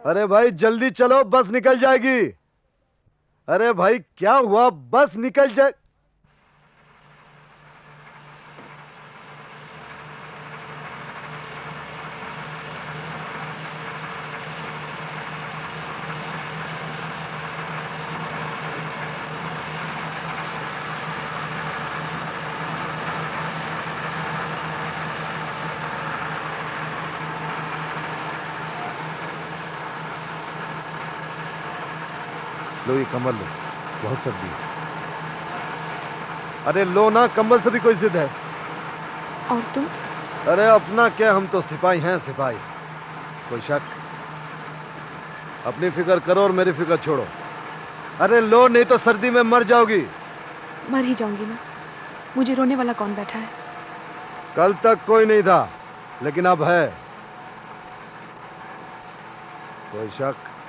अरे भाई जल्दी चलो, बस निकल जाएगी। अरे भाई क्या हुआ, बस निकल जाए। लो ये कंबल लो, बहुत सर्दी है। अरे लो ना, कंबल से भी कोई जिद है। और तुम? अरे अपना क्या, हम तो सिपाही हैं सिपाही। कोई शक? अपनी फिक्र करो और मेरी फिक्र छोड़ो। अरे लो, नहीं तो सर्दी में मर जाओगी। मर ही जाऊंगी ना, मुझे रोने वाला कौन बैठा है? कल तक कोई नहीं था, लेकिन अब है। कोई शक?